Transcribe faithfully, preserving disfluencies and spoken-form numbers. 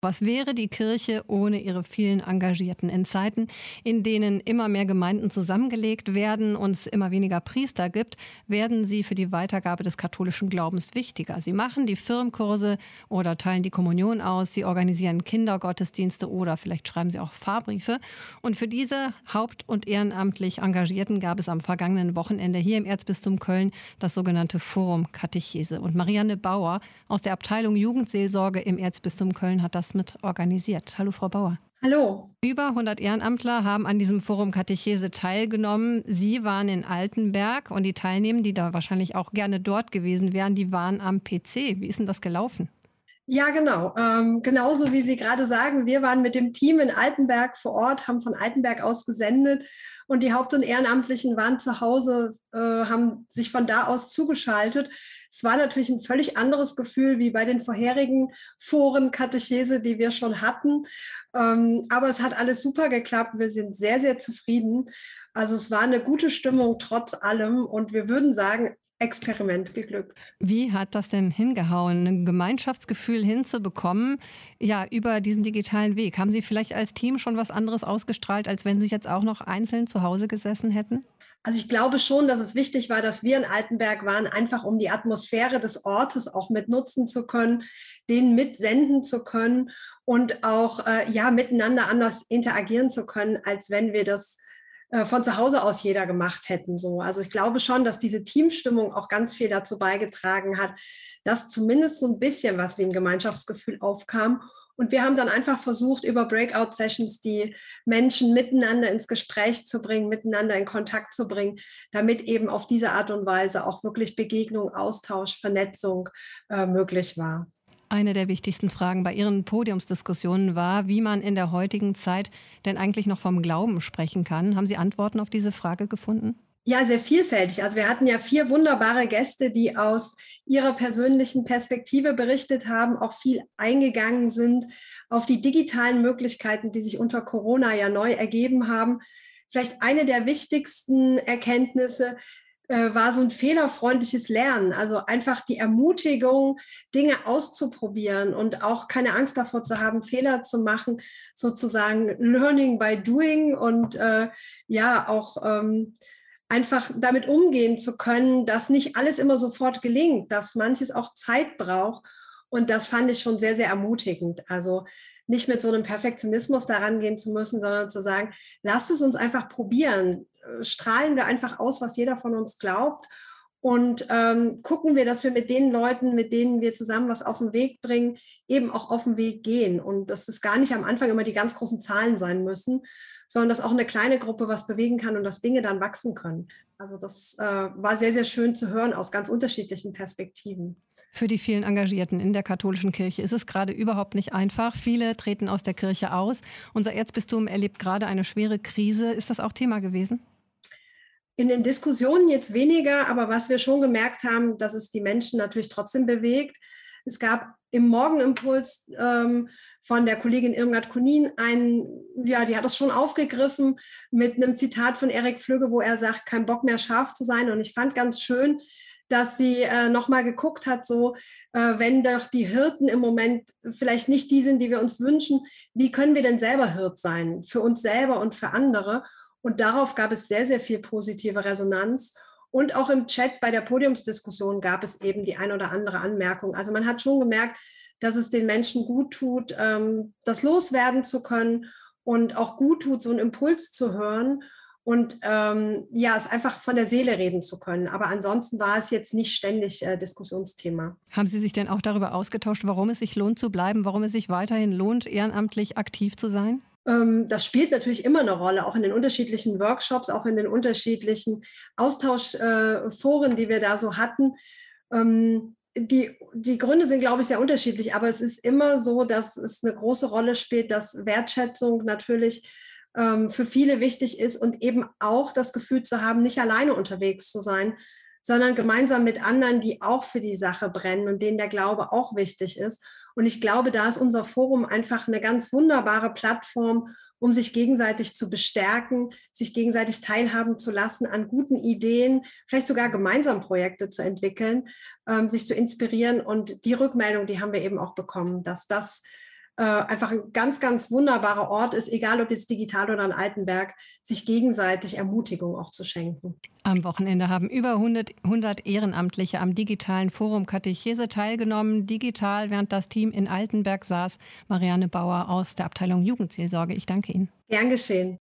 Was wäre die Kirche ohne ihre vielen Engagierten? In Zeiten, in denen immer mehr Gemeinden zusammengelegt werden und es immer weniger Priester gibt, werden sie für die Weitergabe des katholischen Glaubens wichtiger. Sie machen die Firmenkurse oder teilen die Kommunion aus, sie organisieren Kindergottesdienste oder vielleicht schreiben sie auch Fahrbriefe. Und für diese haupt- und ehrenamtlich Engagierten gab es am vergangenen Wochenende hier im Erzbistum Köln das sogenannte Forum Katechese. Und Marianne Bauer aus der Abteilung Jugendseelsorge im Erzbistum Köln hat das mit organisiert. Hallo, Frau Bauer. Hallo. Über hundert Ehrenamtler haben an diesem Forum Katechese teilgenommen. Sie waren in Altenberg und die Teilnehmer, die da wahrscheinlich auch gerne dort gewesen wären, die waren am P C. Wie ist denn das gelaufen? Ja, genau. Ähm, genauso wie Sie gerade sagen, wir waren mit dem Team in Altenberg vor Ort, haben von Altenberg aus gesendet und die Haupt- und Ehrenamtlichen waren zu Hause, äh, haben sich von da aus zugeschaltet. Es war natürlich ein völlig anderes Gefühl wie bei den vorherigen Foren Katechese, die wir schon hatten. Ähm, aber es hat alles super geklappt. Wir sind sehr, sehr zufrieden. Also es war eine gute Stimmung trotz allem und wir würden sagen, Experiment geglückt. Wie hat das denn hingehauen, ein Gemeinschaftsgefühl hinzubekommen, ja, über diesen digitalen Weg? Haben Sie vielleicht als Team schon was anderes ausgestrahlt, als wenn Sie jetzt auch noch einzeln zu Hause gesessen hätten? Also ich glaube schon, dass es wichtig war, dass wir in Altenberg waren, einfach um die Atmosphäre des Ortes auch mit nutzen zu können, den mitsenden zu können und auch äh, ja miteinander anders interagieren zu können, als wenn wir das äh, von zu Hause aus jeder gemacht hätten. So. Also ich glaube schon, dass diese Teamstimmung auch ganz viel dazu beigetragen hat, dass zumindest so ein bisschen was wie ein Gemeinschaftsgefühl aufkam. Und wir haben dann einfach versucht, über Breakout-Sessions die Menschen miteinander ins Gespräch zu bringen, miteinander in Kontakt zu bringen, damit eben auf diese Art und Weise auch wirklich Begegnung, Austausch, Vernetzung äh, möglich war. Eine der wichtigsten Fragen bei Ihren Podiumsdiskussionen war, wie man in der heutigen Zeit denn eigentlich noch vom Glauben sprechen kann. Haben Sie Antworten auf diese Frage gefunden? Ja, sehr vielfältig. Also wir hatten ja vier wunderbare Gäste, die aus ihrer persönlichen Perspektive berichtet haben, auch viel eingegangen sind auf die digitalen Möglichkeiten, die sich unter Corona ja neu ergeben haben. Vielleicht eine der wichtigsten Erkenntnisse äh, war so ein fehlerfreundliches Lernen, also einfach die Ermutigung, Dinge auszuprobieren und auch keine Angst davor zu haben, Fehler zu machen, sozusagen Learning by Doing und äh, ja auch ähm, einfach damit umgehen zu können, dass nicht alles immer sofort gelingt, dass manches auch Zeit braucht. Und das fand ich schon sehr, sehr ermutigend. Also nicht mit so einem Perfektionismus daran gehen zu müssen, sondern zu sagen, lasst es uns einfach probieren. Strahlen wir einfach aus, was jeder von uns glaubt. Und ähm, gucken wir, dass wir mit den Leuten, mit denen wir zusammen was auf den Weg bringen, eben auch auf den Weg gehen. Und dass es gar nicht am Anfang immer die ganz großen Zahlen sein müssen, sondern dass auch eine kleine Gruppe was bewegen kann und dass Dinge dann wachsen können. Also das äh, war sehr, sehr schön zu hören aus ganz unterschiedlichen Perspektiven. Für die vielen Engagierten in der katholischen Kirche ist es gerade überhaupt nicht einfach. Viele treten aus der Kirche aus. Unser Erzbistum erlebt gerade eine schwere Krise. Ist das auch Thema gewesen? In den Diskussionen jetzt weniger, aber was wir schon gemerkt haben, dass es die Menschen natürlich trotzdem bewegt. Es gab im Morgenimpuls ähm, von der Kollegin Irmgard Kunin einen, ja, die hat das schon aufgegriffen mit einem Zitat von Erik Flügge, wo er sagt, kein Bock mehr scharf zu sein. Und ich fand ganz schön, dass sie äh, nochmal geguckt hat, so, äh, wenn doch die Hirten im Moment vielleicht nicht die sind, die wir uns wünschen, wie können wir denn selber Hirt sein? Für uns selber und für andere. Und darauf gab es sehr, sehr viel positive Resonanz. Und auch im Chat bei der Podiumsdiskussion gab es eben die ein oder andere Anmerkung. Also man hat schon gemerkt, dass es den Menschen gut tut, ähm, das loswerden zu können und auch gut tut, so einen Impuls zu hören und ähm, ja, es einfach von der Seele reden zu können. Aber ansonsten war es jetzt nicht ständig äh, Diskussionsthema. Haben Sie sich denn auch darüber ausgetauscht, warum es sich lohnt zu bleiben, warum es sich weiterhin lohnt, ehrenamtlich aktiv zu sein? Ähm, das spielt natürlich immer eine Rolle, auch in den unterschiedlichen Workshops, auch in den unterschiedlichen Austauschforen, äh, die wir da so hatten. Ähm, die, die Gründe sind, glaube ich, sehr unterschiedlich, aber es ist immer so, dass es eine große Rolle spielt, dass Wertschätzung natürlich ähm, für viele wichtig ist und eben auch das Gefühl zu haben, nicht alleine unterwegs zu sein, sondern gemeinsam mit anderen, die auch für die Sache brennen und denen der Glaube auch wichtig ist. Und ich glaube, da ist unser Forum einfach eine ganz wunderbare Plattform, um sich gegenseitig zu bestärken, sich gegenseitig teilhaben zu lassen an guten Ideen, vielleicht sogar gemeinsam Projekte zu entwickeln, ähm, sich zu inspirieren. Und die Rückmeldung, die haben wir eben auch bekommen, dass das äh, einfach ein ganz, ganz wunderbarer Ort ist, egal ob jetzt digital oder in Altenberg, sich gegenseitig Ermutigung auch zu schenken. Am Wochenende haben über hundert, hundert Ehrenamtliche am digitalen Forum Katechese teilgenommen. Digital, während das Team in Altenberg saß. Marianne Bauer aus der Abteilung Jugendseelsorge. Ich danke Ihnen. Gern geschehen.